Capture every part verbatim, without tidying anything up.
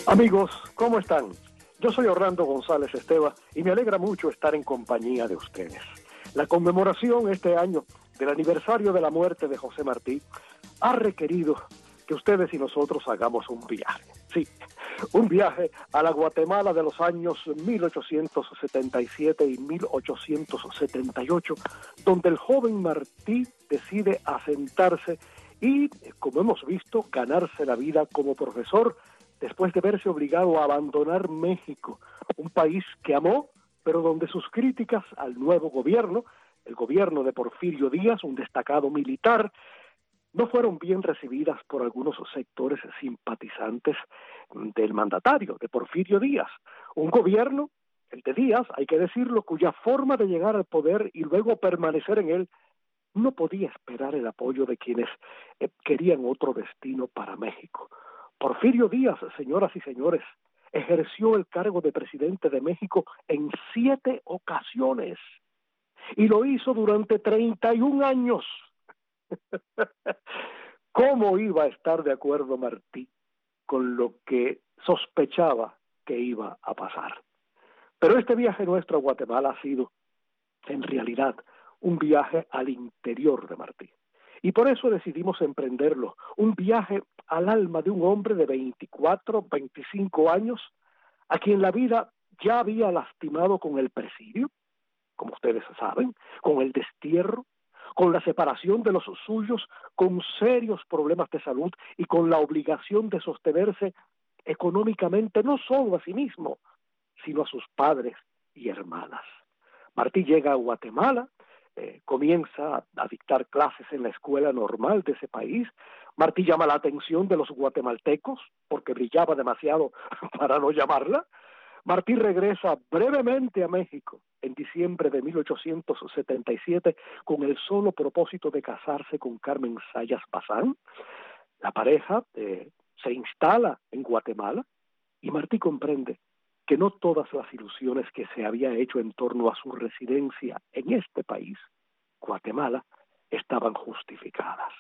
Amigos, ¿cómo están? Yo soy Orlando González Esteva y me alegra mucho estar en compañía de ustedes. La conmemoración este año del aniversario de la muerte de José Martí ha requerido que ustedes y nosotros hagamos un viaje. Sí, un viaje a la Guatemala de los años mil ochocientos setenta y siete y mil ochocientos setenta y ocho, donde el joven Martí decide asentarse y, como hemos visto, ganarse la vida como profesor después de verse obligado a abandonar México, un país que amó, pero donde sus críticas al nuevo gobierno, el gobierno de Porfirio Díaz, un destacado militar, no fueron bien recibidas por algunos sectores simpatizantes del mandatario, de Porfirio Díaz. Un gobierno, el de Díaz, hay que decirlo, cuya forma de llegar al poder y luego permanecer en él no podía esperar el apoyo de quienes eh, querían otro destino para México. Porfirio Díaz, señoras y señores, ejerció el cargo de presidente de México en siete ocasiones y lo hizo durante treinta y un años. ¿Cómo iba a estar de acuerdo Martí con lo que sospechaba que iba a pasar? Pero este viaje nuestro a Guatemala ha sido, en realidad, un viaje al interior de Martí. Y por eso decidimos emprenderlo, un viaje al alma de un hombre de veinticuatro, veinticinco años, a quien la vida ya había lastimado con el presidio, como ustedes saben, con el destierro, con la separación de los suyos, con serios problemas de salud y con la obligación de sostenerse económicamente no solo a sí mismo, sino a sus padres y hermanas. Martí llega a Guatemala, eh, comienza a dictar clases en la escuela normal de ese país. Martí llama la atención de los guatemaltecos, porque brillaba demasiado para no llamarla. Martí regresa brevemente a México en diciembre de mil ochocientos setenta y siete con el solo propósito de casarse con Carmen Zayas Bazán. La pareja eh, se instala en Guatemala y Martí comprende que no todas las ilusiones que se había hecho en torno a su residencia en este país, Guatemala, estaban justificadas.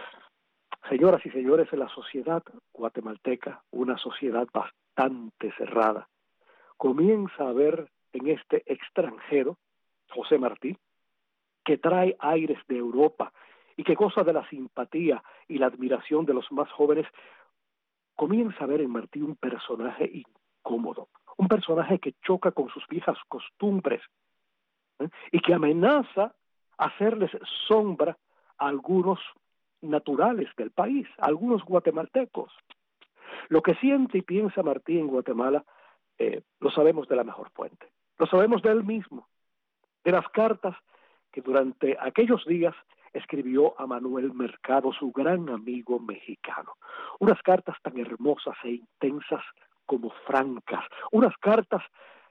Señoras y señores, en la sociedad guatemalteca, una sociedad bastante cerrada, comienza a ver en este extranjero, José Martí, que trae aires de Europa y que goza de la simpatía y la admiración de los más jóvenes, comienza a ver en Martí un personaje incómodo, un personaje que choca con sus viejas costumbres, ¿eh? y que amenaza hacerles sombra a algunos naturales del país, a algunos guatemaltecos. Lo que siente y piensa Martí en Guatemala eh, lo sabemos de la mejor fuente, lo sabemos de él mismo, de las cartas que durante aquellos días escribió a Manuel Mercado, su gran amigo mexicano. Unas cartas tan hermosas e intensas como francas, unas cartas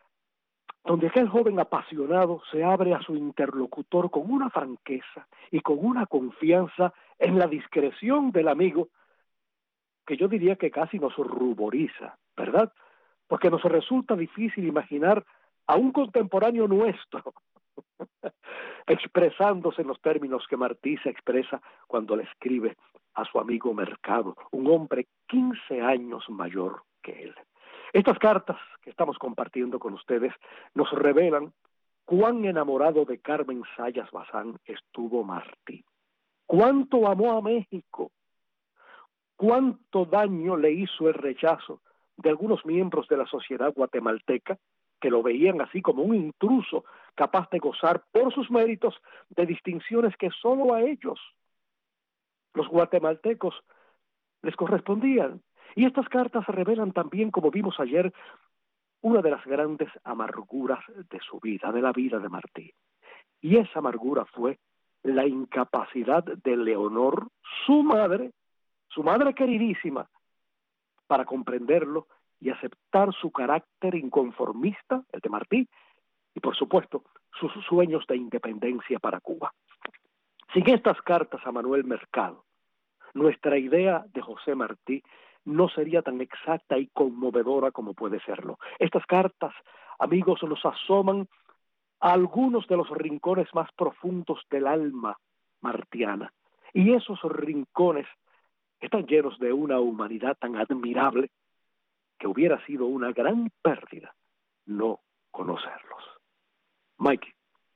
donde aquel joven apasionado se abre a su interlocutor con una franqueza y con una confianza en la discreción del amigo que yo diría que casi nos ruboriza, ¿verdad? Porque nos resulta difícil imaginar a un contemporáneo nuestro expresándose en los términos que Martí se expresa cuando le escribe a su amigo Mercado, un hombre quince años mayor que él. Estas cartas que estamos compartiendo con ustedes nos revelan cuán enamorado de Carmen Zayas Bazán estuvo Martí, cuánto amó a México, cuánto daño le hizo el rechazo de algunos miembros de la sociedad guatemalteca que lo veían así como un intruso capaz de gozar por sus méritos de distinciones que solo a ellos, los guatemaltecos, les correspondían. Y estas cartas revelan también, como vimos ayer, una de las grandes amarguras de su vida, de la vida de Martí. Y esa amargura fue la incapacidad de Leonor, su madre, su madre queridísima, para comprenderlo y aceptar su carácter inconformista, el de Martí, y por supuesto, sus sueños de independencia para Cuba. Sin estas cartas a Manuel Mercado, nuestra idea de José Martí no sería tan exacta y conmovedora como puede serlo. Estas cartas, amigos, nos asoman a algunos de los rincones más profundos del alma martiana. Y esos rincones están llenos de una humanidad tan admirable que hubiera sido una gran pérdida no conocerlos. Mikey.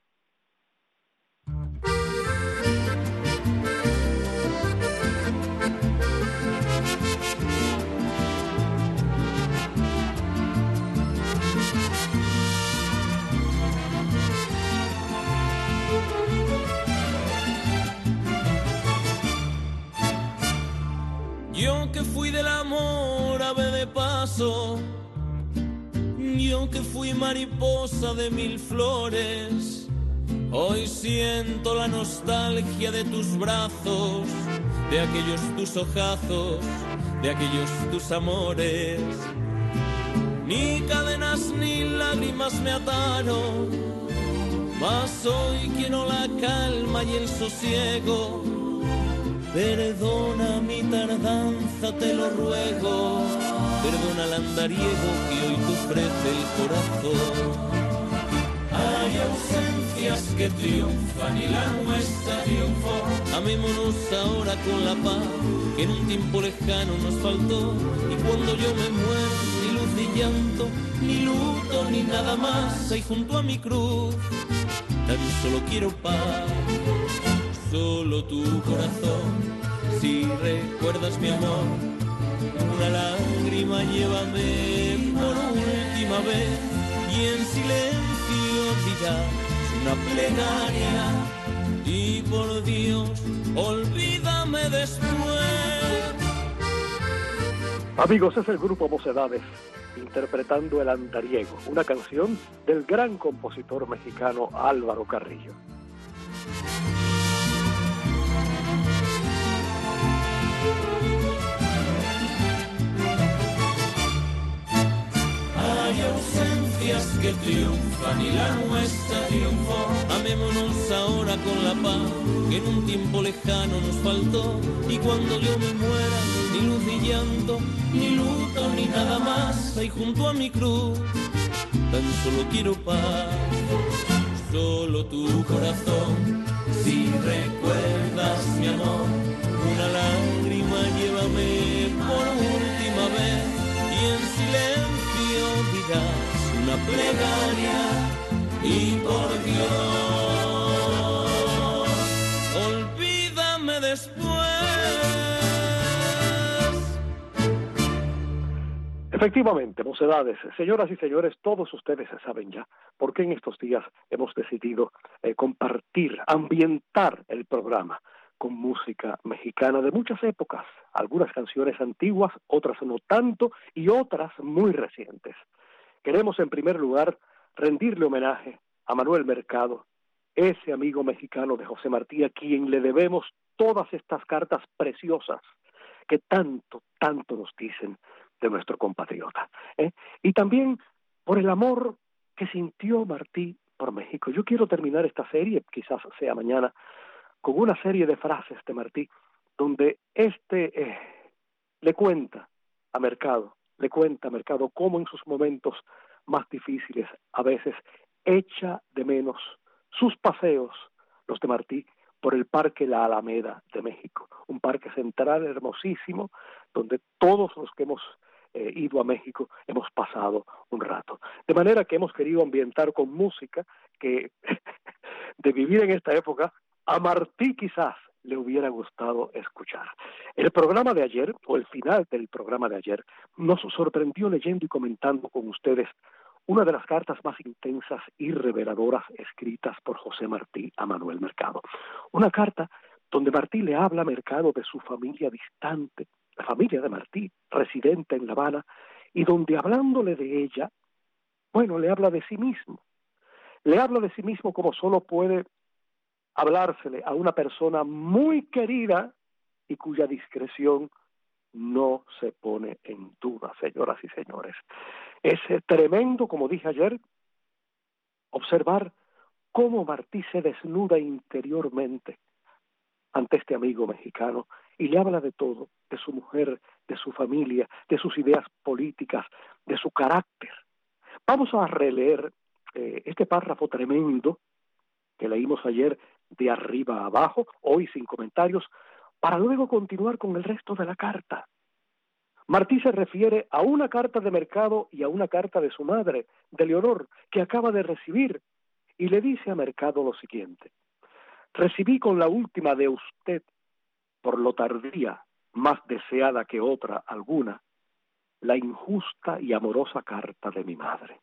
Yo que fui del amor ave de paso, yo que fui mariposa de mil flores, hoy siento la nostalgia de tus brazos, de aquellos tus ojazos, de aquellos tus amores. Ni cadenas ni lágrimas me ataron, mas hoy quiero la calma y el sosiego. Perdona mi tardanza, te lo ruego, perdona al andariego que hoy te ofrece el corazón. Hay ausencias que triunfan y la nuestra triunfó. Amémonos ahora con la paz que en un tiempo lejano nos faltó. Y cuando yo me muera, ni luz ni llanto, ni luto, ni nada más. Ahí junto a mi cruz, tan solo quiero paz. Solo tu corazón, si recuerdas mi amor, una lágrima llévame por última vez y en silencio dirás una plegaria y por Dios olvídame después. Amigos, es el grupo Mocedades interpretando El Andariego, una canción del gran compositor mexicano Álvaro Carrillo. Hay ausencias que triunfan y la nuestra triunfó. Amémonos ahora con la paz que en un tiempo lejano nos faltó. Y cuando yo me muera, ni luz ni llanto, ni luto, ni nada más. Ahí junto a mi cruz, tan solo quiero paz. Solo tu corazón, si recuerdas mi amor, una lágrima llévame por última vez y en silencio dirás una plegaria y por Dios olvídame después. Efectivamente, Mocedades, señoras y señores, todos ustedes saben ya por qué en estos días hemos decidido eh, compartir, ambientar el programa con música mexicana de muchas épocas, algunas canciones antiguas, otras no tanto y otras muy recientes. Queremos en primer lugar rendirle homenaje a Manuel Mercado, ese amigo mexicano de José Martí, a quien le debemos todas estas cartas preciosas que tanto, tanto nos dicen de nuestro compatriota, ¿eh? Y también por el amor que sintió Martí por México. Yo quiero terminar esta serie, quizás sea mañana, con una serie de frases de Martí, donde este eh, le cuenta a Mercado, le cuenta a Mercado cómo en sus momentos más difíciles a veces echa de menos sus paseos, los de Martí, por el Parque La Alameda de México, un parque central hermosísimo, donde todos los que hemos eh, ido a México hemos pasado un rato. De manera que hemos querido ambientar con música que de vivir en esta época, a Martí quizás le hubiera gustado escuchar. El programa de ayer, o el final del programa de ayer, nos sorprendió leyendo y comentando con ustedes una de las cartas más intensas y reveladoras escritas por José Martí a Manuel Mercado. Una carta donde Martí le habla a Mercado de su familia distante, la familia de Martí, residente en La Habana, y donde hablándole de ella, bueno, le habla de sí mismo. Le habla de sí mismo como solo puede hablársele a una persona muy querida y cuya discreción no se pone en duda, señoras y señores. Es tremendo, como dije ayer, observar cómo Martí se desnuda interiormente ante este amigo mexicano y le habla de todo, de su mujer, de su familia, de sus ideas políticas, de su carácter. Vamos a releer eh, este párrafo tremendo que leímos ayer de arriba a abajo, hoy sin comentarios, para luego continuar con el resto de la carta. Martí se refiere a una carta de Mercado y a una carta de su madre, de Leonor, que acaba de recibir, y le dice a Mercado lo siguiente: recibí con la última de usted, por lo tardía, más deseada que otra alguna, la injusta y amorosa carta de mi madre.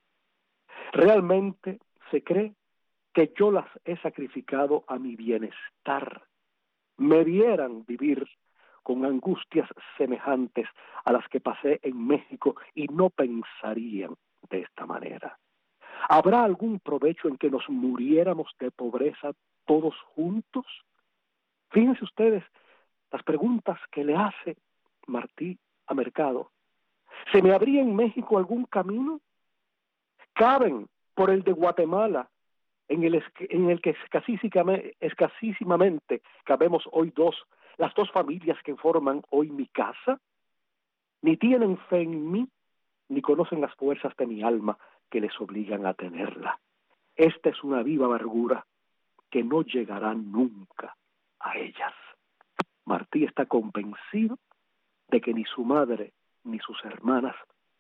Realmente se cree que yo las he sacrificado a mi bienestar. Me vieran vivir con angustias semejantes a las que pasé en México y no pensarían de esta manera. ¿Habrá algún provecho en que nos muriéramos de pobreza todos juntos? Fíjense ustedes las preguntas que le hace Martí a Mercado. ¿Se me abría en México algún camino? ¿Caben por el de Guatemala, en el, en el que escasísimamente cabemos hoy dos, las dos familias que forman hoy mi casa? Ni tienen fe en mí, ni conocen las fuerzas de mi alma que les obligan a tenerla. Esta es una viva amargura que no llegará nunca a ellas. Martí está convencido de que ni su madre ni sus hermanas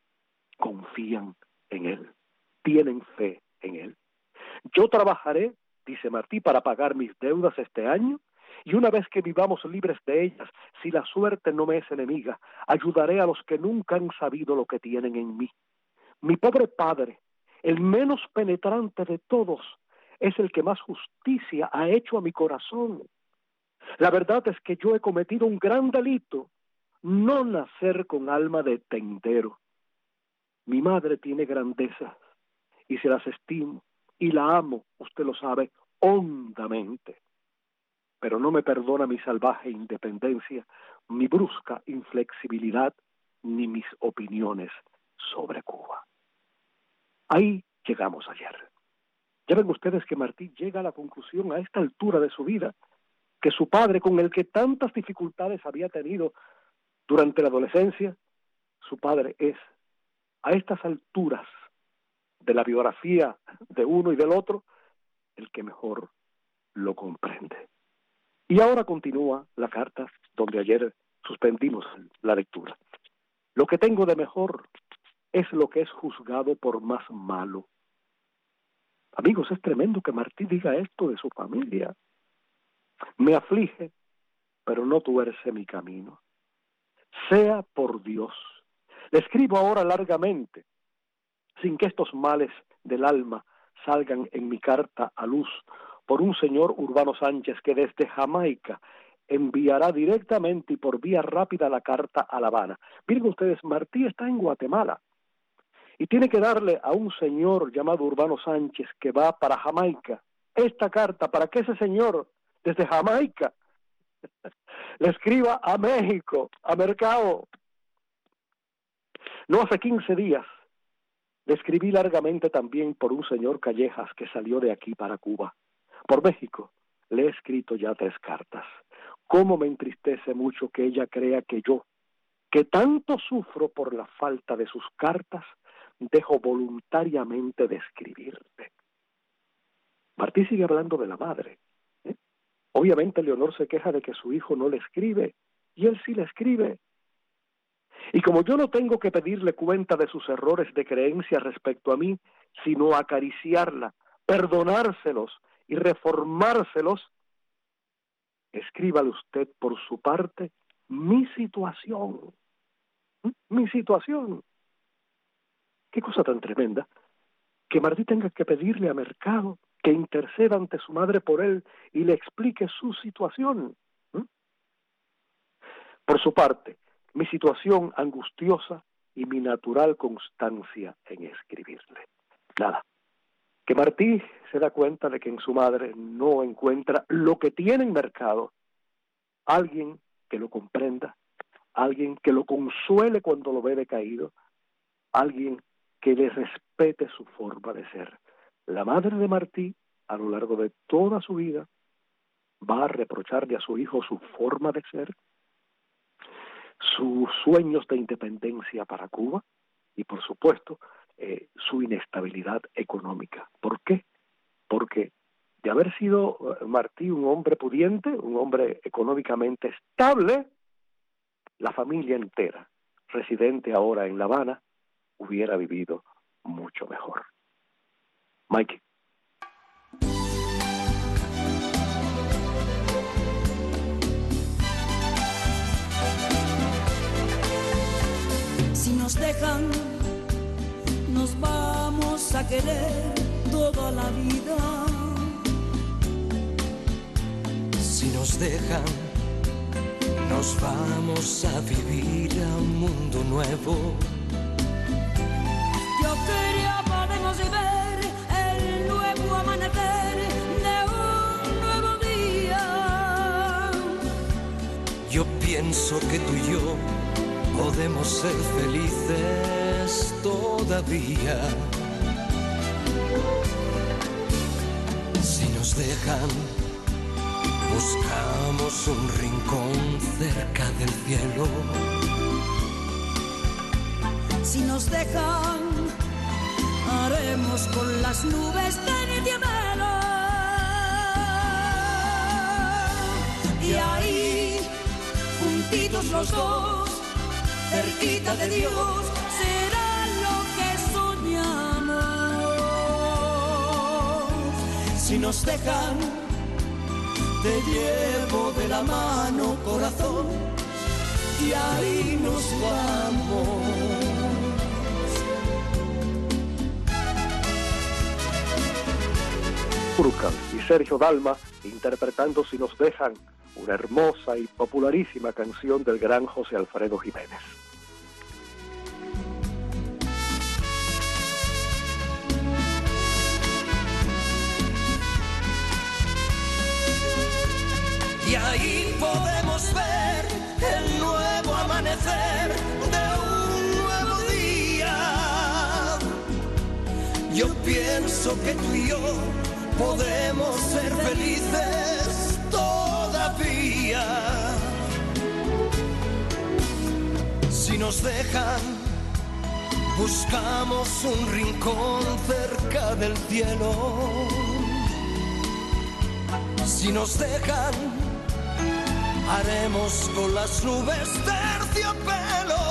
confían en él, tienen fe en él. Yo trabajaré, dice Martí, para pagar mis deudas este año, y una vez que vivamos libres de ellas, si la suerte no me es enemiga, ayudaré a los que nunca han sabido lo que tienen en mí. Mi pobre padre, el menos penetrante de todos, es el que más justicia ha hecho a mi corazón. La verdad es que yo he cometido un gran delito, no nacer con alma de tendero. Mi madre tiene grandezas y se las estimo y la amo, usted lo sabe, hondamente. Pero no me perdona mi salvaje independencia, mi brusca inflexibilidad, ni mis opiniones sobre Cuba. Ahí llegamos ayer. Ya ven ustedes que Martí llega a la conclusión a esta altura de su vida que su padre, con el que tantas dificultades había tenido durante la adolescencia, su padre es, a estas alturas de la biografía de uno y del otro, el que mejor lo comprende. Y ahora continúa la carta donde ayer suspendimos la lectura. Lo que tengo de mejor es lo que es juzgado por más malo. Amigos, es tremendo que Martí diga esto de su familia. Me aflige, pero no tuerce mi camino. Sea por Dios. Le escribo ahora largamente, sin que estos males del alma salgan en mi carta a luz, por un señor Urbano Sánchez que desde Jamaica enviará directamente y por vía rápida la carta a La Habana. Miren ustedes, Martí está en Guatemala y tiene que darle a un señor llamado Urbano Sánchez que va para Jamaica esta carta para que ese señor desde Jamaica le escriba a México, a Mercado. No hace quince días le escribí largamente también por un señor Callejas que salió de aquí para Cuba. Por México le he escrito ya tres cartas. Cómo me entristece mucho que ella crea que yo, que tanto sufro por la falta de sus cartas, dejo voluntariamente de escribirle. Martí sigue hablando de la madre. ¿eh? Obviamente Leonor se queja de que su hijo no le escribe, y él sí le escribe. Y como yo no tengo que pedirle cuenta de sus errores de creencia respecto a mí, sino acariciarla, perdonárselos y reformárselos, escríbale usted por su parte mi situación. ¿Mm? Mi situación. Qué cosa tan tremenda, que Martí tenga que pedirle a Mercado que interceda ante su madre por él y le explique su situación. ¿Mm? Por su parte, mi situación angustiosa y mi natural constancia en escribirle. Nada, que Martí se da cuenta de que en su madre no encuentra lo que tiene en Mercado, alguien que lo comprenda, alguien que lo consuele cuando lo ve decaído, alguien que le respete su forma de ser. La madre de Martí, a lo largo de toda su vida, va a reprocharle a su hijo su forma de ser, sus sueños de independencia para Cuba y, por supuesto, eh, su inestabilidad económica. ¿Por qué? Porque de haber sido Martí un hombre pudiente, un hombre económicamente estable, la familia entera residente ahora en La Habana, hubiera vivido mucho mejor. Mikey. Si nos dejan, nos vamos a querer toda la vida. Si nos dejan, nos vamos a vivir a un mundo nuevo. Yo quería podemos ver el nuevo amanecer de un nuevo día. Yo pienso que tú y yo podemos ser felices todavía. Si nos dejan, buscamos un rincón cerca del cielo. Si nos dejan, haremos con las nubes de niebla. Y ahí, juntitos los dos, cerquita de Dios, será lo que soñamos. Si nos dejan, te llevo de la mano, corazón, y ahí nos vamos. Furcal y Sergio Dalma interpretando Si nos dejan, una hermosa y popularísima canción del gran José Alfredo Jiménez. Y ahí podemos ver el nuevo amanecer de un nuevo día. Yo pienso que tú y yo podemos ser felices todavía. Si nos dejan, buscamos un rincón cerca del cielo. Si nos dejan, haremos con las nubes terciopelo.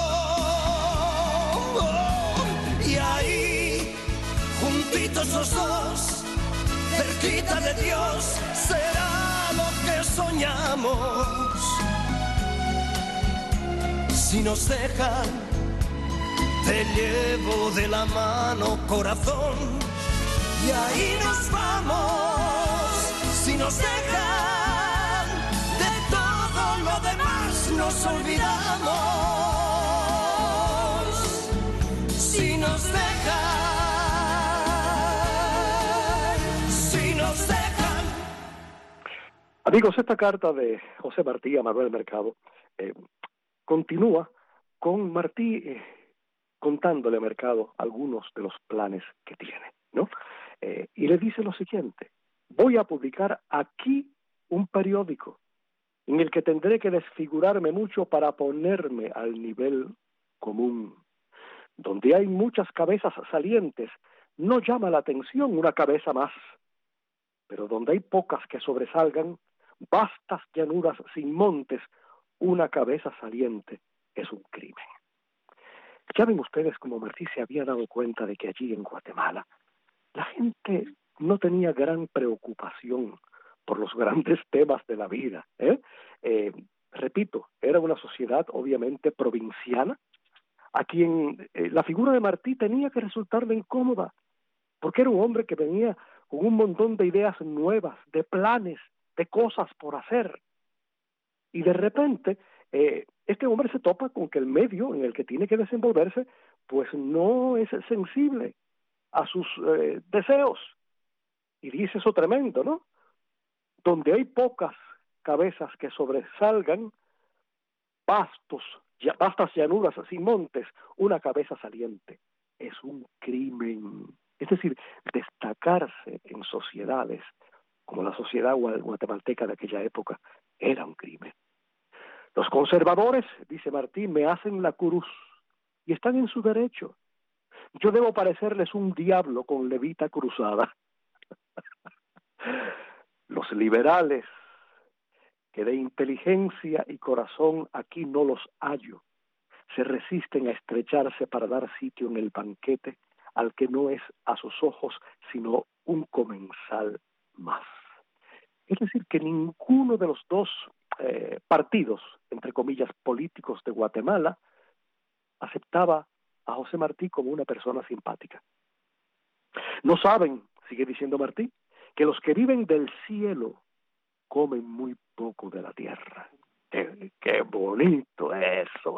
Oh, y ahí, juntitos los dos, cerquita de Dios, será lo que soñamos. Si nos dejan, te llevo de la mano, corazón, y ahí nos vamos. Si nos dejan, de todo lo demás nos olvidamos. Si nos dejan, si nos dejan. Amigos, esta carta de José Martí a Manuel Mercado eh, continúa con Martí eh, contándole a Mercado algunos de los planes que tiene, ¿no? Eh, y le dice lo siguiente: voy a publicar aquí un periódico en el que tendré que desfigurarme mucho para ponerme al nivel común. Donde hay muchas cabezas salientes, no llama la atención una cabeza más. Pero donde hay pocas que sobresalgan, vastas llanuras sin montes, una cabeza saliente es un crimen. Ya ven ustedes cómo Martí se había dado cuenta de que allí en Guatemala la gente no tenía gran preocupación por los grandes temas de la vida, ¿eh? Eh, repito, era una sociedad obviamente provinciana, a quien eh, la figura de Martí tenía que resultarle incómoda, porque era un hombre que venía con un montón de ideas nuevas, de planes, de cosas por hacer, y de repente eh, este hombre se topa con que el medio en el que tiene que desenvolverse pues no es sensible a sus eh, deseos. Y dice eso tremendo, ¿no? Donde hay pocas cabezas que sobresalgan, vastos, ya, vastas llanuras sin montes, una cabeza saliente. Es un crimen. Es decir, destacarse en sociedades como la sociedad guatemalteca de aquella época era un crimen. Los conservadores, dice Martí, me hacen la cruz y están en su derecho. Yo debo parecerles un diablo con levita cruzada. Los liberales, que de inteligencia y corazón aquí no los hallo, se resisten a estrecharse para dar sitio en el banquete al que no es a sus ojos sino un comensal más. Es decir, que ninguno de los dos eh, partidos, entre comillas, políticos de Guatemala, aceptaba a José Martí como una persona simpática. No saben, sigue diciendo Martí, que los que viven del cielo comen muy poco de la tierra. ¡Qué, qué bonito eso!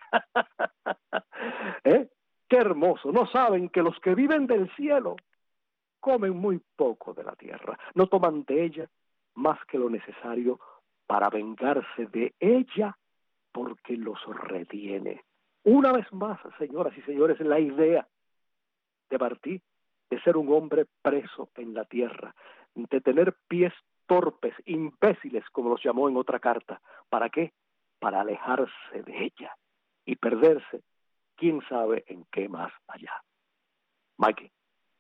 ¿Eh? ¡Qué hermoso! No saben que los que viven del cielo comen muy poco de la tierra. No toman de ella más que lo necesario para vengarse de ella porque los retiene. Una vez más, señoras y señores, la idea de Martí de ser un hombre preso en la tierra, de tener pies torpes, imbéciles, como los llamó en otra carta. ¿Para qué? Para alejarse de ella y perderse, quién sabe en qué más allá. Mikey.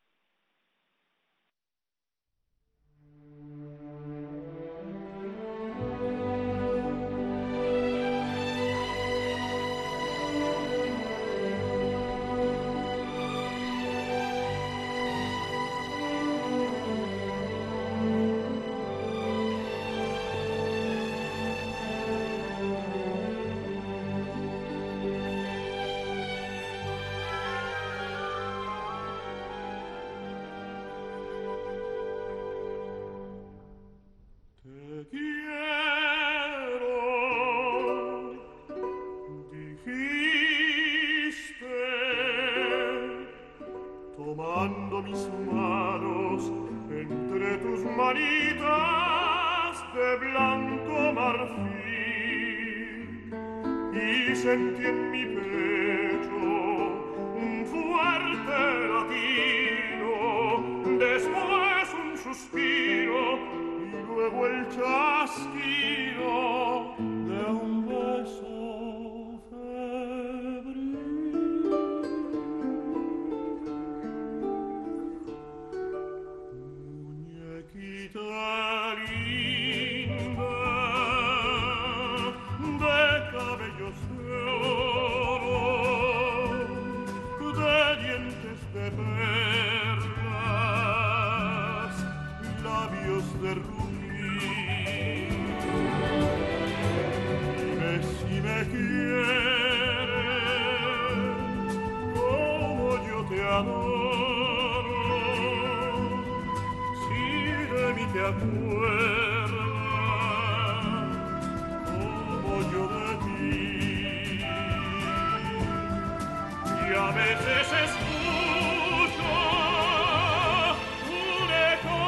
Tomando mis manos entre tus manitas de blanco marfil, y sentí en mi pecho un fuerte latido, después un suspiro y luego el chasquido de un beso. De rubí, dime si me quieres como yo te adoro, si de mí te acuerdas como yo de ti, y a veces escucho un eco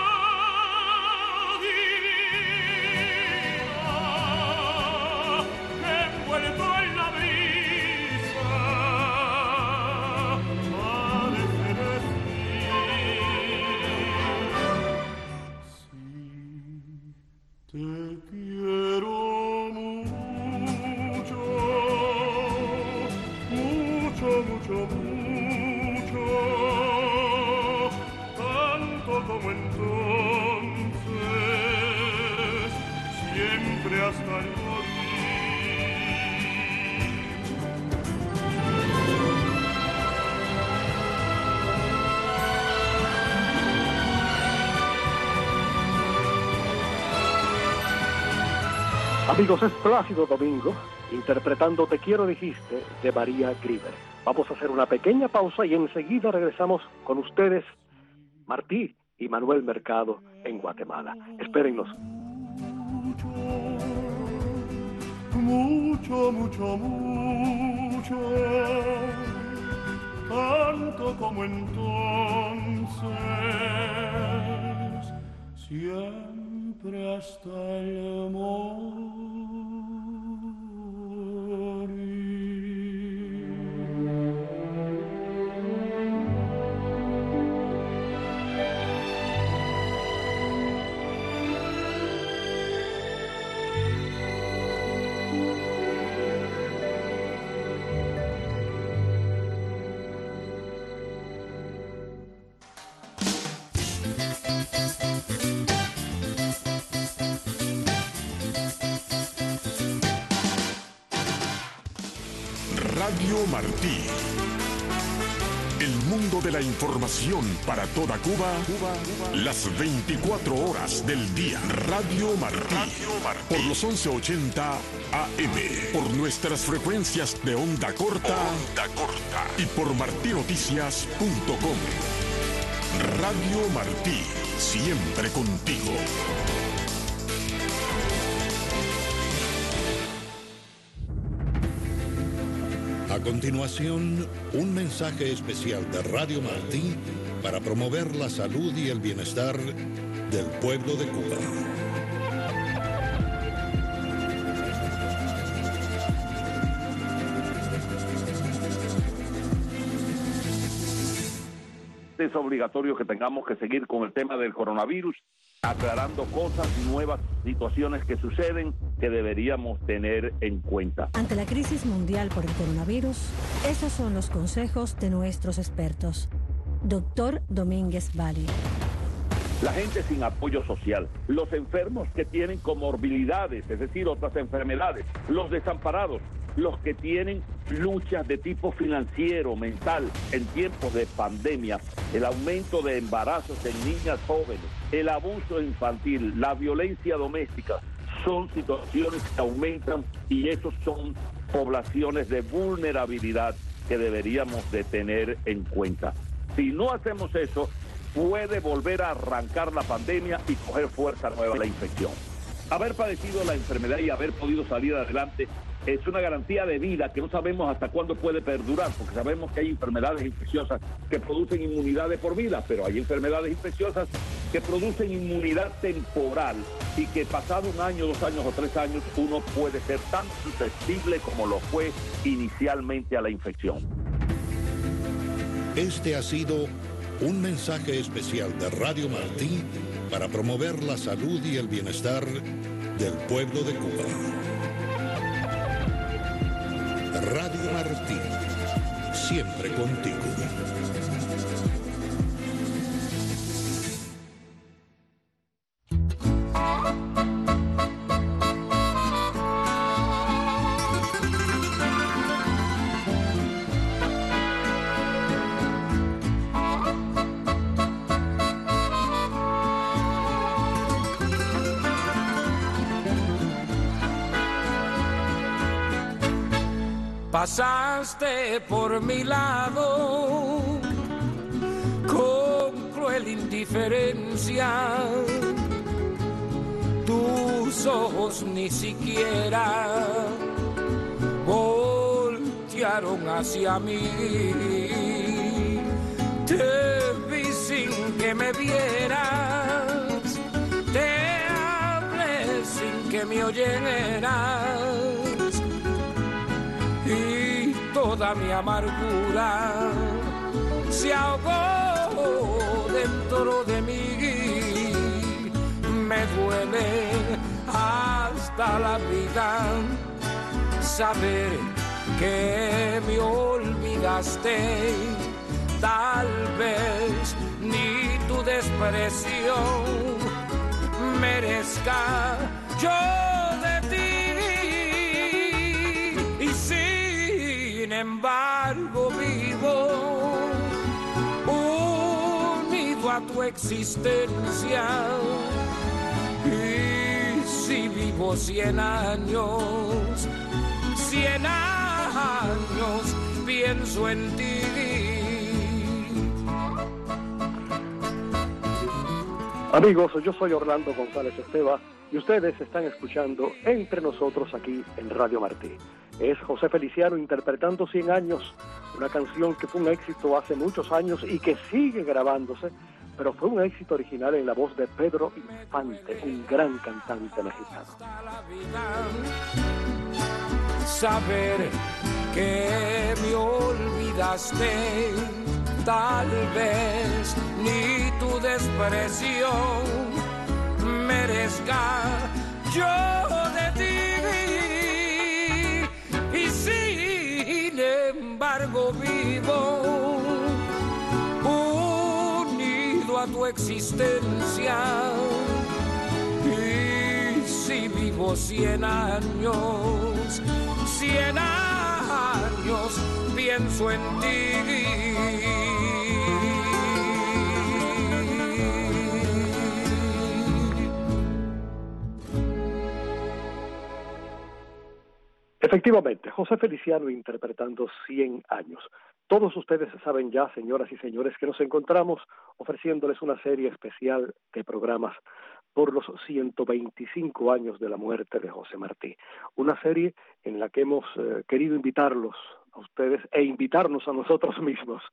como entonces, siempre hasta el Amigos, es Plácido Domingo, interpretando Te quiero dijiste, de María Grieber. Vamos a hacer una pequeña pausa y enseguida regresamos con ustedes, Martí y Manuel Mercado en Guatemala. Espérennos. Mucho, mucho, mucho, tanto como entonces, siempre hasta el morir. Radio Martí. El mundo de la información para toda Cuba, Cuba, Cuba. Las veinticuatro horas del día. Radio Martí. Radio Martí. Por los once ochenta A M. Por nuestras frecuencias de onda corta. Onda corta. Y por martinoticias punto com. Radio Martí. Siempre contigo. A continuación, un mensaje especial de Radio Martí para promover la salud y el bienestar del pueblo de Cuba. Es obligatorio que tengamos que seguir con el tema del coronavirus, aclarando cosas, nuevas situaciones que suceden que deberíamos tener en cuenta. Ante la crisis mundial por el coronavirus, esos son los consejos de nuestros expertos. Doctor Domínguez Bali. La gente sin apoyo social, los enfermos que tienen comorbilidades, es decir, otras enfermedades, los desamparados, los que tienen luchas de tipo financiero, mental, en tiempos de pandemia, el aumento de embarazos en niñas jóvenes, el abuso infantil, la violencia doméstica, son situaciones que aumentan y esos son poblaciones de vulnerabilidad que deberíamos de tener en cuenta. Si no hacemos eso, puede volver a arrancar la pandemia y coger fuerza nueva la infección. Haber padecido la enfermedad y haber podido salir adelante es una garantía de vida que no sabemos hasta cuándo puede perdurar, porque sabemos que hay enfermedades infecciosas que producen inmunidad de por vida, pero hay enfermedades infecciosas que producen inmunidad temporal y que pasado un año, dos años o tres años uno puede ser tan susceptible como lo fue inicialmente a la infección. Este ha sido un mensaje especial de Radio Martí para promover la salud y el bienestar del pueblo de Cuba. Radio Martí, siempre contigo. Pasaste por mi lado con cruel indiferencia, tus ojos ni siquiera voltearon hacia mí, te vi sin que me vieras, te hablé sin que me oyeras. Y toda mi amargura se ahogó dentro de mí. Me duele hasta la vida saber que me olvidaste. Tal vez ni tu desprecio merezca yo de ti. Y sin embargo vivo unido a tu existencia. Y si vivo cien años, cien años pienso en ti. Amigos, yo soy Orlando González Esteva y ustedes están escuchando Entre Nosotros aquí en Radio Martí. Es José Feliciano interpretando cien años, una canción que fue un éxito hace muchos años y que sigue grabándose, pero fue un éxito original en la voz de Pedro Infante, un gran cantante mexicano. Saber que me olvidaste, tal vez ni tu desprecio merezca yo de ti. Y sin embargo vivo unido a tu existencia. Y si vivo cien años, cien años ojos pienso en ti. Efectivamente, José Feliciano interpretando cien años. Todos ustedes saben ya, señoras y señores, que nos encontramos ofreciéndoles una serie especial de programas por los ciento veinticinco años de la muerte de José Martí. Una serie en la que hemos eh, querido invitarlos a ustedes e invitarnos a nosotros mismos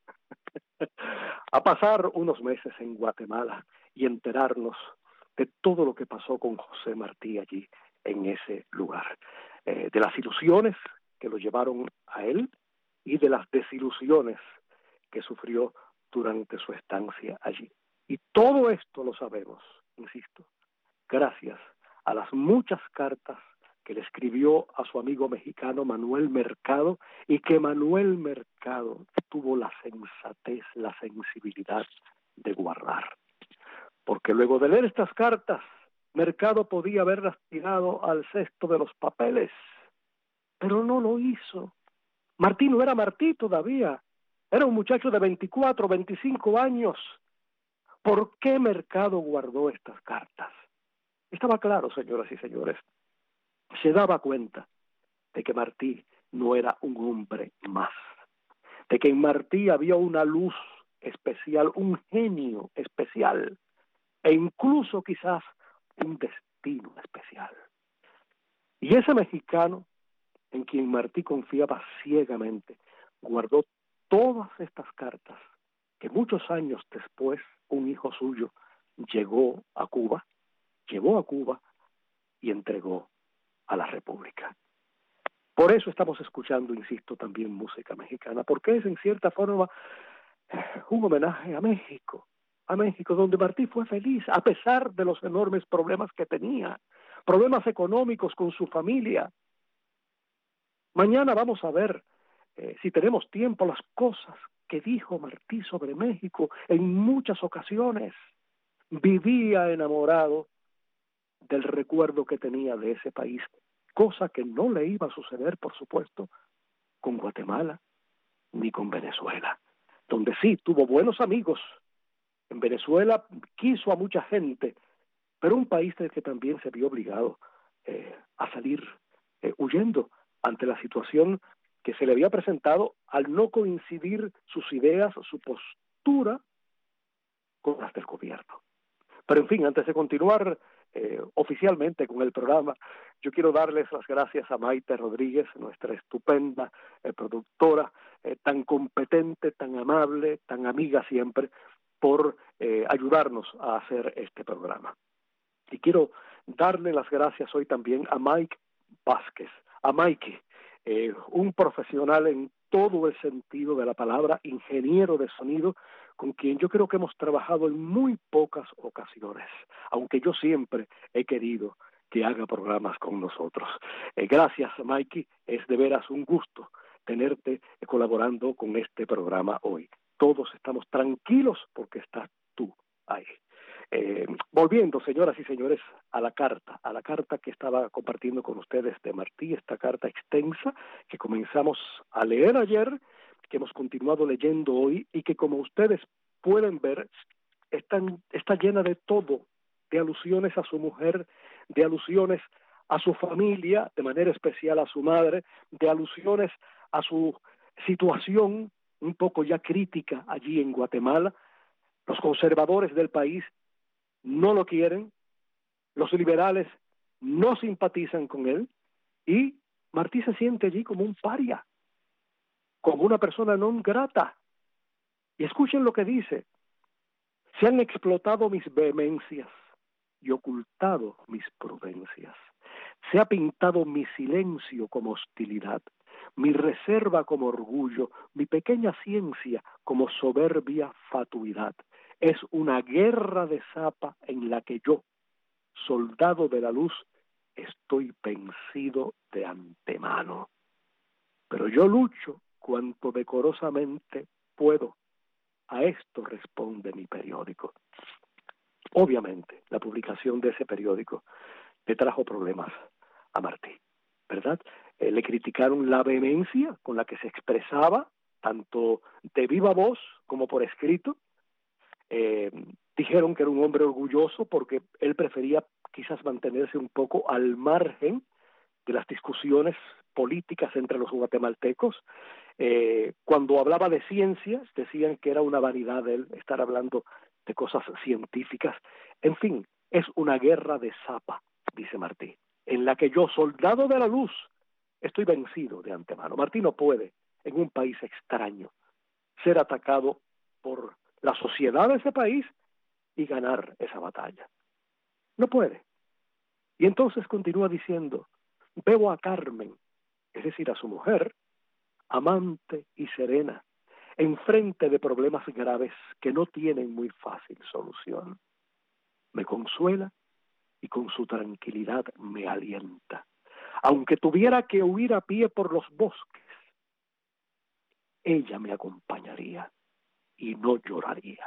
a pasar unos meses en Guatemala y enterarnos de todo lo que pasó con José Martí allí en ese lugar. Eh, de las ilusiones que lo llevaron a él y de las desilusiones que sufrió durante su estancia allí. Y todo esto lo sabemos, insisto, gracias a las muchas cartas que le escribió a su amigo mexicano Manuel Mercado y que Manuel Mercado tuvo la sensatez, la sensibilidad de guardar. Porque luego de leer estas cartas, Mercado podía haberlas tirado al cesto de los papeles, pero no lo hizo. Martí no era Martí todavía, era un muchacho de veinticuatro, veinticinco años. ¿Por qué Mercado guardó estas cartas? Estaba claro, señoras y señores, se daba cuenta de que Martí no era un hombre más, de que en Martí había una luz especial, un genio especial, e incluso quizás un destino especial. Y ese mexicano, en quien Martí confiaba ciegamente, guardó todas estas cartas que muchos años después un hijo suyo llegó a Cuba, llevó a Cuba y entregó a la República. Por eso estamos escuchando, insisto, también música mexicana, porque es en cierta forma un homenaje a México, a México, donde Martí fue feliz, a pesar de los enormes problemas que tenía, problemas económicos con su familia. Mañana vamos a ver, eh, si tenemos tiempo, las cosas que dijo Martí sobre México en muchas ocasiones. Vivía enamorado del recuerdo que tenía de ese país, cosa que no le iba a suceder, por supuesto, con Guatemala ni con Venezuela, donde sí tuvo buenos amigos. En Venezuela quiso a mucha gente, pero un país del que también se vio obligado eh, a salir eh, huyendo ante la situación que se le había presentado al no coincidir sus ideas, su postura con las del gobierno. Pero en fin, antes de continuar eh, oficialmente con el programa, yo quiero darles las gracias a Maite Rodríguez, nuestra estupenda eh, productora, eh, tan competente, tan amable, tan amiga siempre, por eh, ayudarnos a hacer este programa. Y quiero darle las gracias hoy también a Mike Vázquez, a Mikey, eh, un profesional en todo el sentido de la palabra, ingeniero de sonido, con quien yo creo que hemos trabajado en muy pocas ocasiones, aunque yo siempre he querido que haga programas con nosotros. Eh, gracias, Mikey, es de veras un gusto tenerte eh, colaborando con este programa hoy. Todos estamos tranquilos porque estás tú ahí. Eh, volviendo, señoras y señores, a la carta, a la carta que estaba compartiendo con ustedes de Martí, esta carta extensa que comenzamos a leer ayer, que hemos continuado leyendo hoy y que, como ustedes pueden ver, están, está llena de todo, de alusiones a su mujer, de alusiones a su familia, de manera especial a su madre, de alusiones a su situación un poco ya crítica allí en Guatemala. Los conservadores del país no lo quieren, los liberales no simpatizan con él y Martí se siente allí como un paria, como una persona non grata. Y escuchen lo que dice: se han explotado mis vehemencias y ocultado mis prudencias. Se ha pintado mi silencio como hostilidad, mi reserva como orgullo, mi pequeña ciencia como soberbia fatuidad. Es una guerra de zapa en la que yo, soldado de la luz, estoy vencido de antemano. Pero yo lucho cuanto decorosamente puedo. A esto responde mi periódico. Obviamente, la publicación de ese periódico le trajo problemas a Martí, ¿verdad? Eh, Eh, le criticaron la vehemencia con la que se expresaba, tanto de viva voz como por escrito. Eh, dijeron que era un hombre orgulloso porque él prefería quizás mantenerse un poco al margen de las discusiones políticas entre los guatemaltecos. Eh, cuando hablaba de ciencias, decían que era una vanidad de él estar hablando de cosas científicas. En fin, es una guerra de zapa, dice Martí, en la que yo, soldado de la luz, estoy vencido de antemano. Martí no puede, en un país extraño, ser atacado por la sociedad de ese país y ganar esa batalla. No puede. Y entonces continúa diciendo, veo a Carmen, es decir, a su mujer, amante y serena, enfrente de problemas graves que no tienen muy fácil solución. Me consuela y con su tranquilidad me alienta. Aunque tuviera que huir a pie por los bosques, ella me acompañaría y no lloraría.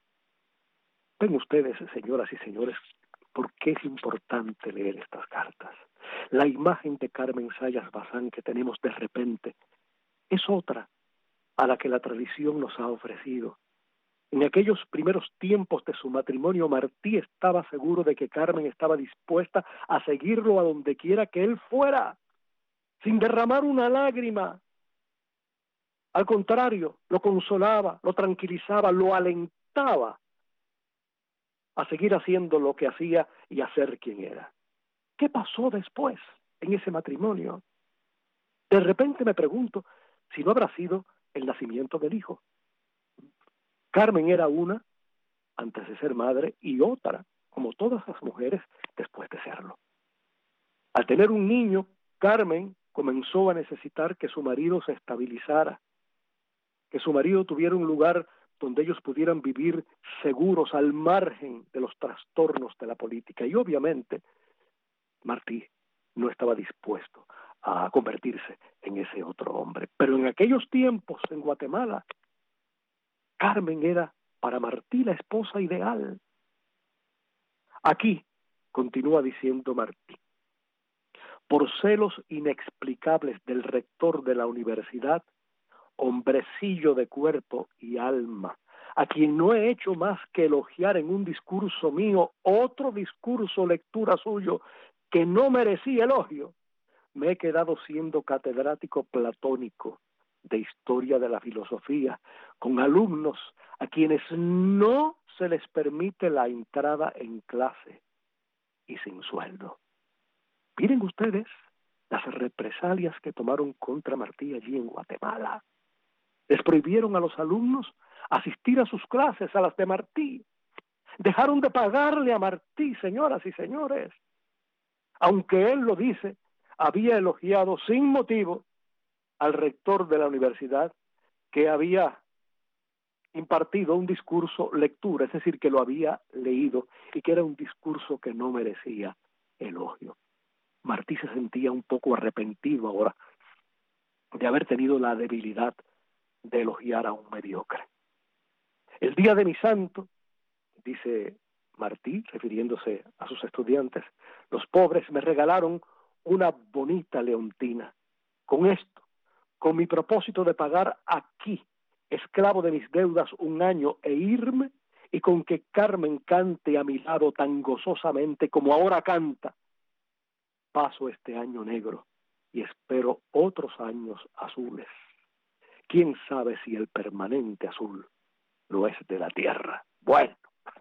Ven ustedes, señoras y señores, por qué es importante leer estas cartas. La imagen de Carmen Zayas Bazán que tenemos de repente es otra a la que la tradición nos ha ofrecido. En aquellos primeros tiempos de su matrimonio, Martí estaba seguro de que Carmen estaba dispuesta a seguirlo a donde quiera que él fuera, sin derramar una lágrima. Al contrario, lo consolaba, lo tranquilizaba, lo alentaba a seguir haciendo lo que hacía y a ser quien era. ¿Qué pasó después en ese matrimonio? De repente me pregunto si no habrá sido el nacimiento del hijo. Carmen era una antes de ser madre y otra, como todas las mujeres, después de serlo. Al tener un niño, Carmen comenzó a necesitar que su marido se estabilizara, que su marido tuviera un lugar donde ellos pudieran vivir seguros al margen de los trastornos de la política. Y obviamente, Martí no estaba dispuesto a convertirse en ese otro hombre. Pero en aquellos tiempos, en Guatemala, Carmen era para Martí la esposa ideal. Aquí, continúa diciendo Martí, por celos inexplicables del rector de la universidad, hombrecillo de cuerpo y alma, a quien no he hecho más que elogiar en un discurso mío, otro discurso lectura suyo, que no merecía elogio, me he quedado siendo catedrático platónico de historia de la filosofía, con alumnos a quienes no se les permite la entrada en clase y sin sueldo. Miren ustedes las represalias que tomaron contra Martí allí en Guatemala. Les prohibieron a los alumnos asistir a sus clases, a las de Martí. Dejaron de pagarle a Martí, señoras y señores. Aunque él lo dice, había elogiado sin motivo al rector de la universidad que había impartido un discurso lectura, es decir, que lo había leído y que era un discurso que no merecía elogio. Martí se sentía un poco arrepentido ahora de haber tenido la debilidad de elogiar a un mediocre. El día de mi santo, dice Martí, refiriéndose a sus estudiantes, los pobres me regalaron una bonita leontina. Con esto, con mi propósito de pagar aquí, esclavo de mis deudas, un año e irme, y con que Carmen cante a mi lado tan gozosamente como ahora canta, paso este año negro y espero otros años azules. ¿Quién sabe si el permanente azul no es de la tierra? Bueno,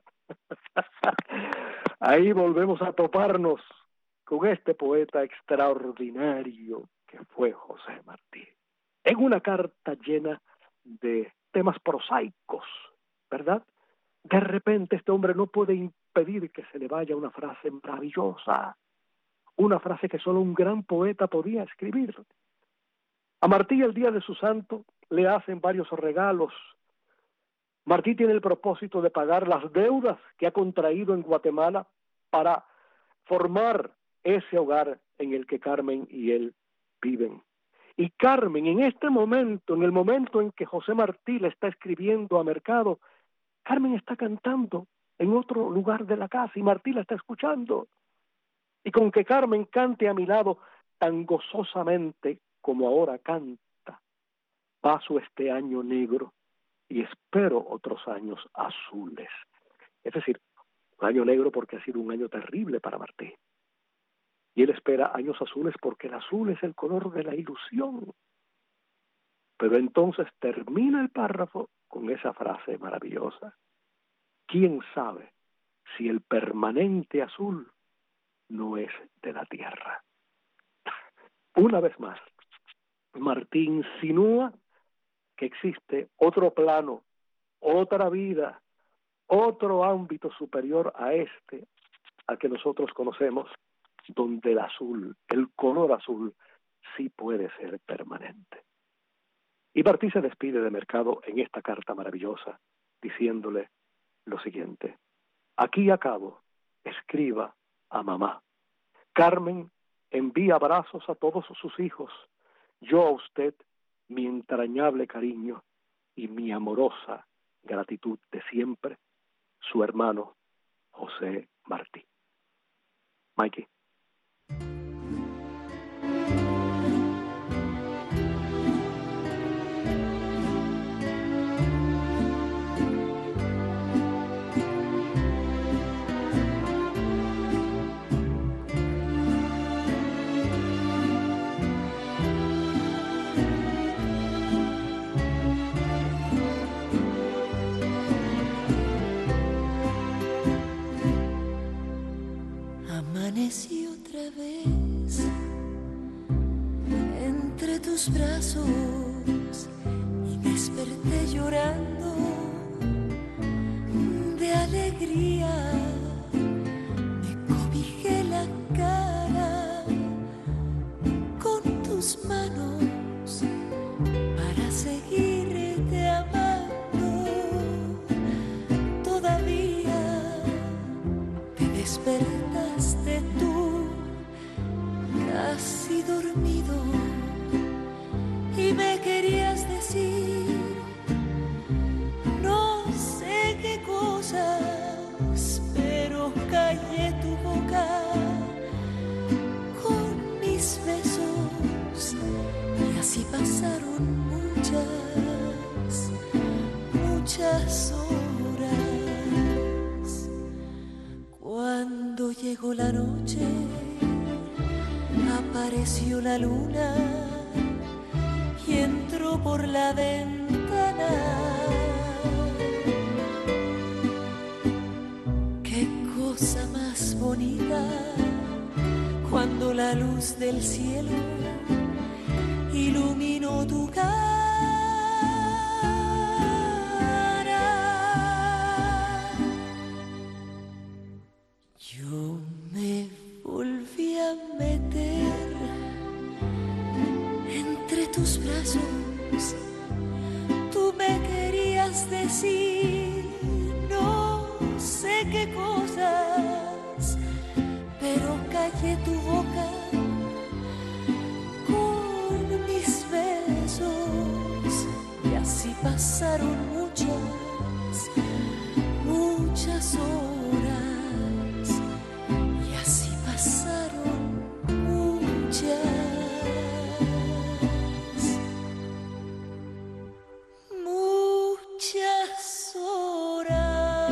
ahí volvemos a toparnos con este poeta extraordinario que fue José Martí. En una carta llena de temas prosaicos, ¿verdad? De repente este hombre no puede impedir que se le vaya una frase maravillosa, una frase que solo un gran poeta podía escribir. A Martí el día de su santo le hacen varios regalos. Martí tiene el propósito de pagar las deudas que ha contraído en Guatemala para formar ese hogar en el que Carmen y él viven. Y Carmen, en este momento, en el momento en que José Martí le está escribiendo a Mercado, Carmen está cantando en otro lugar de la casa y Martí la está escuchando. Y con que Carmen cante a mi lado tan gozosamente como ahora canta, paso este año negro y espero otros años azules. Es decir, un año negro porque ha sido un año terrible para Martí. Y él espera años azules porque el azul es el color de la ilusión. Pero entonces termina el párrafo con esa frase maravillosa. ¿Quién sabe si el permanente azul no es de la tierra? Una vez más, Martí insinúa que existe otro plano, otra vida, otro ámbito superior a este, al que nosotros conocemos, donde el azul, el color azul, sí puede ser permanente. Y Martí se despide de Mercado en esta carta maravillosa, diciéndole lo siguiente: aquí acabo, escriba a mamá. Carmen envía abrazos a todos sus hijos, yo a usted mi entrañable cariño y mi amorosa gratitud de siempre, su hermano José Martí. Mikey. Amanecí otra vez entre tus brazos y desperté llorando de alegría. Me cobijé la cara con tus manos para seguirte amando. Todavía te despertaste tú, casi dormido, y me querías decir no sé qué cosas, pero callé tu boca con mis besos, y así pasaron muchas, muchas horas. Cuando llegó la noche, apareció la luna y entró por la ventana. Qué cosa más bonita cuando la luz del cielo iluminó tu cara. Yo me volví a meter entre tus brazos, tú me querías decir no sé qué cosas, pero callé tu boca con mis besos, y así pasaron muchas, muchas horas, y así pasaron muchas, muchas horas.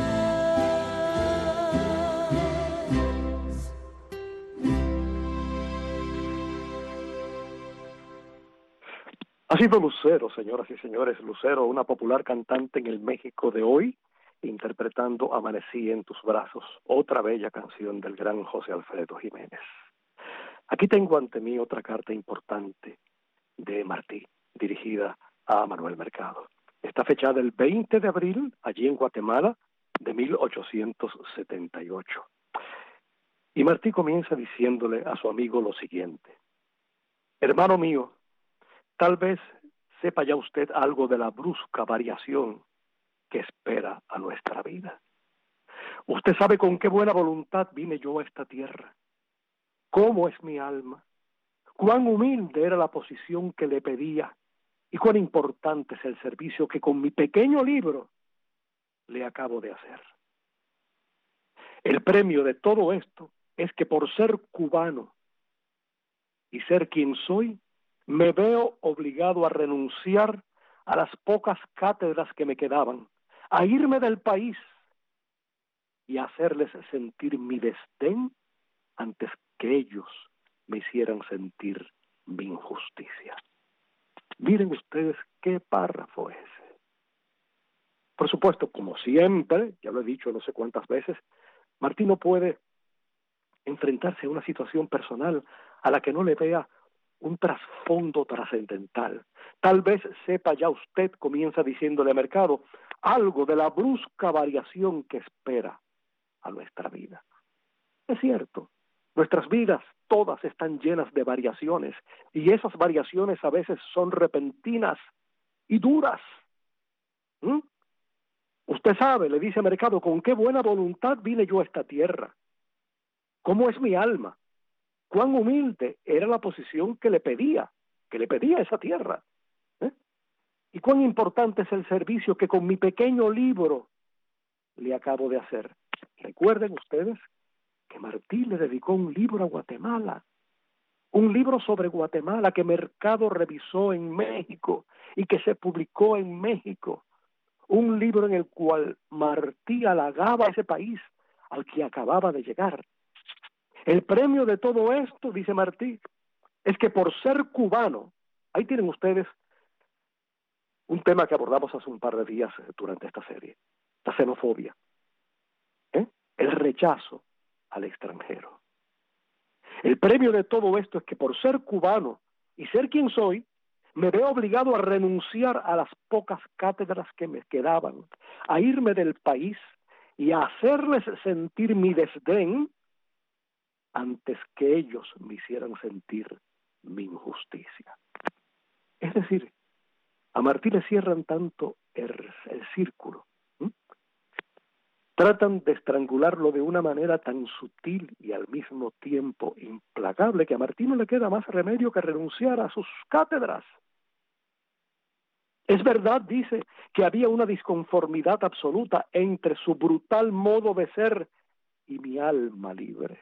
Ha sido Lucero, señoras y señores, Lucero, una popular cantante en el México de hoy, interpretando Amanecí en tus brazos, otra bella canción del gran José Alfredo Jiménez. Aquí tengo ante mí otra carta importante de Martí, dirigida a Manuel Mercado. Está fechada el veinte de abril, allí en Guatemala, de mil ochocientos setenta y ocho. Y Martí comienza diciéndole a su amigo lo siguiente: hermano mío, tal vez sepa ya usted algo de la brusca variación que espera a nuestra vida. Usted sabe con qué buena voluntad vine yo a esta tierra, cómo es mi alma, cuán humilde era la posición que le pedía y cuán importante es el servicio que con mi pequeño libro le acabo de hacer. El premio de todo esto es que por ser cubano y ser quien soy, me veo obligado a renunciar a las pocas cátedras que me quedaban, a irme del país y a hacerles sentir mi desdén antes que ellos me hicieran sentir mi injusticia. Miren ustedes qué párrafo es ese. Por supuesto, como siempre, ya lo he dicho no sé cuántas veces, Martí no puede enfrentarse a una situación personal a la que no le vea un trasfondo trascendental. Tal vez sepa ya usted, comienza diciéndole a Mercado, algo de la brusca variación que espera a nuestra vida. Es cierto, nuestras vidas todas están llenas de variaciones, y esas variaciones a veces son repentinas y duras. ¿Mm? Usted sabe, le dice a Mercado, con qué buena voluntad vine yo a esta tierra. ¿Cómo es mi alma? Cuán humilde era la posición que le pedía, que le pedía esa tierra. ¿Eh? Y cuán importante es el servicio que con mi pequeño libro le acabo de hacer. Recuerden ustedes que Martí le dedicó un libro a Guatemala, un libro sobre Guatemala que Mercado revisó en México y que se publicó en México, un libro en el cual Martí halagaba a ese país al que acababa de llegar. El premio de todo esto, dice Martí, es que por ser cubano, ahí tienen ustedes un tema que abordamos hace un par de días durante esta serie, la xenofobia, ¿eh? El rechazo al extranjero. El premio de todo esto es que por ser cubano y ser quien soy, me veo obligado a renunciar a las pocas cátedras que me quedaban, a irme del país y a hacerles sentir mi desdén antes que ellos me hicieran sentir mi injusticia. Es decir, a Martí le cierran tanto el, el círculo, ¿eh? Tratan de estrangularlo de una manera tan sutil y al mismo tiempo implacable que a Martí no le queda más remedio que renunciar a sus cátedras. Es verdad, dice, que había una disconformidad absoluta entre su brutal modo de ser y mi alma libre.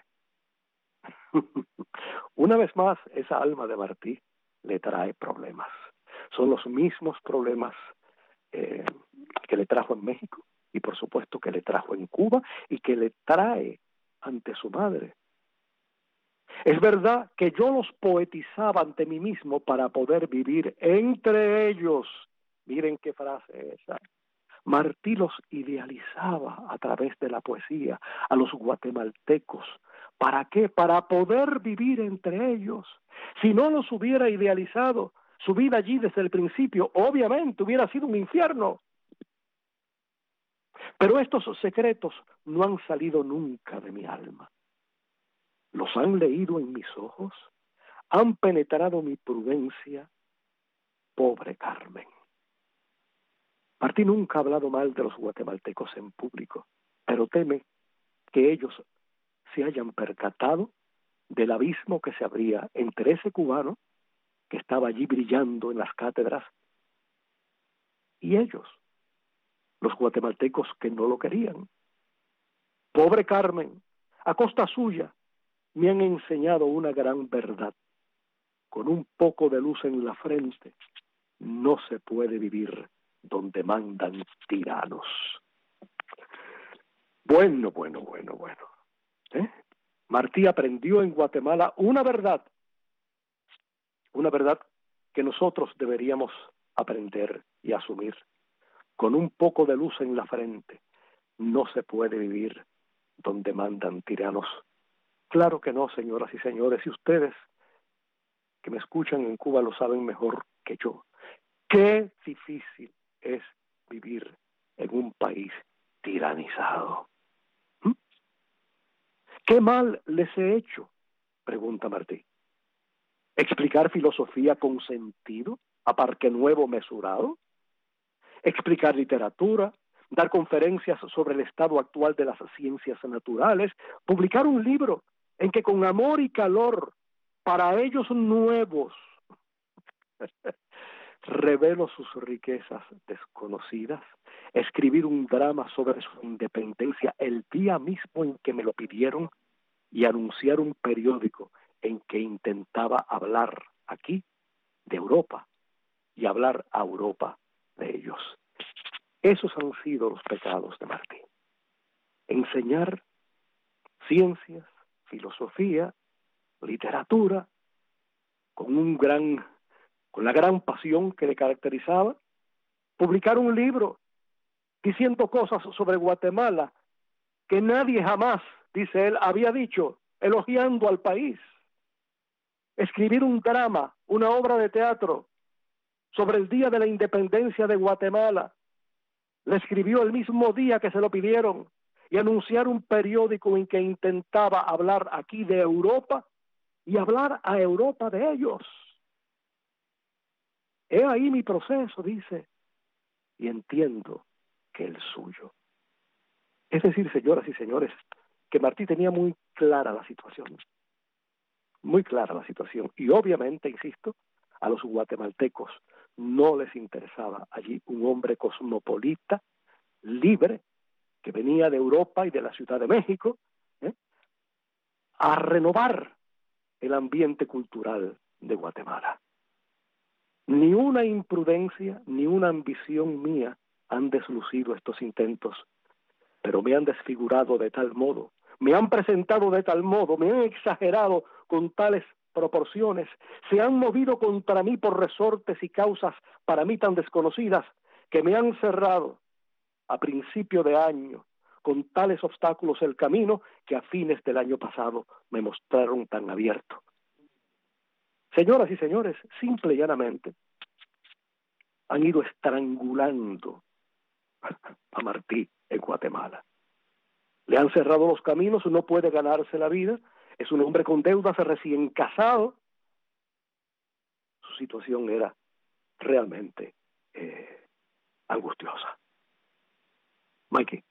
Una vez más, esa alma de Martí le trae problemas. Son los mismos problemas eh, que le trajo en México y por supuesto que le trajo en Cuba y que le trae ante su madre. Es verdad que yo los poetizaba ante mí mismo para poder vivir entre ellos. Miren qué frase esa. Martí los idealizaba a través de la poesía, a los guatemaltecos. ¿Para qué? Para poder vivir entre ellos. Si no los hubiera idealizado, su vida allí desde el principio, obviamente, hubiera sido un infierno. Pero estos secretos no han salido nunca de mi alma. Los han leído en mis ojos, han penetrado mi prudencia. Pobre Carmen. Martí nunca ha hablado mal de los guatemaltecos en público, pero teme que ellos se hayan percatado del abismo que se abría entre ese cubano que estaba allí brillando en las cátedras y ellos, los guatemaltecos que no lo querían. Pobre Carmen, a costa suya me han enseñado una gran verdad. Con un poco de luz en la frente no se puede vivir donde mandan tiranos. Bueno, bueno, bueno, bueno. ¿Eh? Martí aprendió en Guatemala una verdad, una verdad que nosotros deberíamos aprender y asumir. Con un poco de luz en la frente no se puede vivir donde mandan tiranos. Claro que no, señoras y señores, y ustedes que me escuchan en Cuba lo saben mejor que yo. Qué difícil es vivir en un país tiranizado. ¿Mm? ¿Qué mal les he hecho?, pregunta Martí. ¿Explicar filosofía con sentido, a parque nuevo mesurado? ¿Explicar literatura? ¿Dar conferencias sobre el estado actual de las ciencias naturales? ¿Publicar un libro en que con amor y calor para ellos nuevos revelo sus riquezas desconocidas? ¿Escribir un drama sobre su independencia el día mismo en que me lo pidieron y anunciar un periódico en que intentaba hablar aquí de Europa y hablar a Europa de ellos. Esos han sido los pecados de Martí. Enseñar ciencias, filosofía, literatura, con un gran, con la gran pasión que le caracterizaba, publicar un libro diciendo cosas sobre Guatemala que nadie jamás, dice él, había dicho, elogiando al país. Escribir un drama, una obra de teatro sobre el día de la independencia de Guatemala. Le escribió el mismo día que se lo pidieron, y anunciar un periódico en que intentaba hablar aquí de Europa y hablar a Europa de ellos. He ahí mi proceso, dice, y entiendo que el suyo. Es decir, señoras y señores, que Martí tenía muy clara la situación, muy clara la situación, y obviamente, insisto, a los guatemaltecos no les interesaba allí un hombre cosmopolita, libre, que venía de Europa y de la Ciudad de México, ¿eh? a renovar el ambiente cultural de Guatemala. Ni una imprudencia, ni una ambición mía han deslucido estos intentos, pero me han desfigurado de tal modo, me han presentado de tal modo, me han exagerado con tales proporciones, se han movido contra mí por resortes y causas para mí tan desconocidas, que me han cerrado a principio de año con tales obstáculos el camino que a fines del año pasado me mostraron tan abierto. Señoras y señores, simple y llanamente, han ido estrangulando a Martí en Guatemala. Le han cerrado los caminos, no puede ganarse la vida, es un hombre con deudas, recién casado. Su situación era realmente eh, angustiosa. Mikey.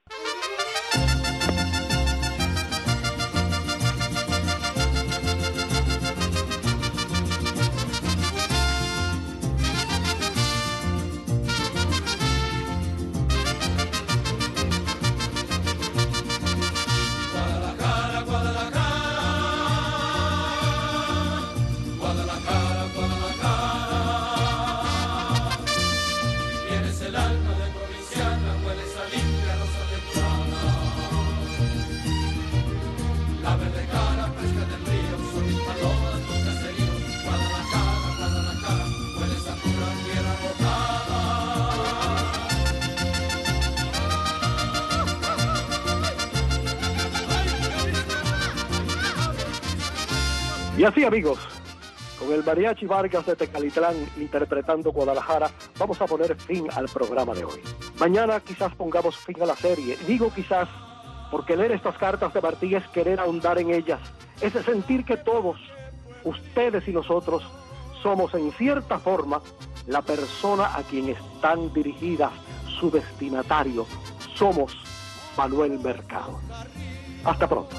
Y así, amigos, con el Mariachi Vargas de Tecalitlán interpretando Guadalajara, vamos a poner fin al programa de hoy. Mañana quizás pongamos fin a la serie. Digo quizás porque leer estas cartas de Martí es querer ahondar en ellas, es sentir que todos, ustedes y nosotros, somos en cierta forma la persona a quien están dirigidas, su destinatario. Somos Manuel Mercado. Hasta pronto.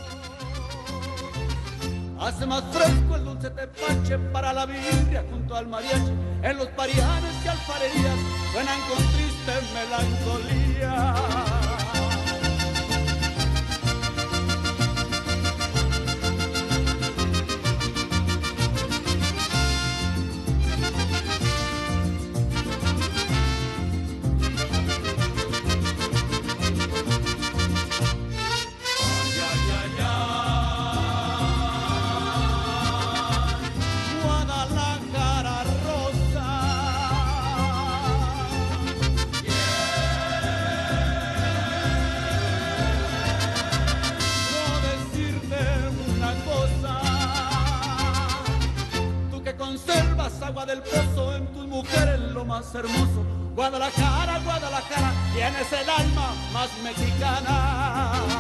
Hace más fresco el dulce tepache para la birria junto al mariachi. En los parianes y alfarerías suenan con triste melancolía. Agua del pozo en tus mujeres lo más hermoso. Guadalajara, Guadalajara, tienes el alma más mexicana.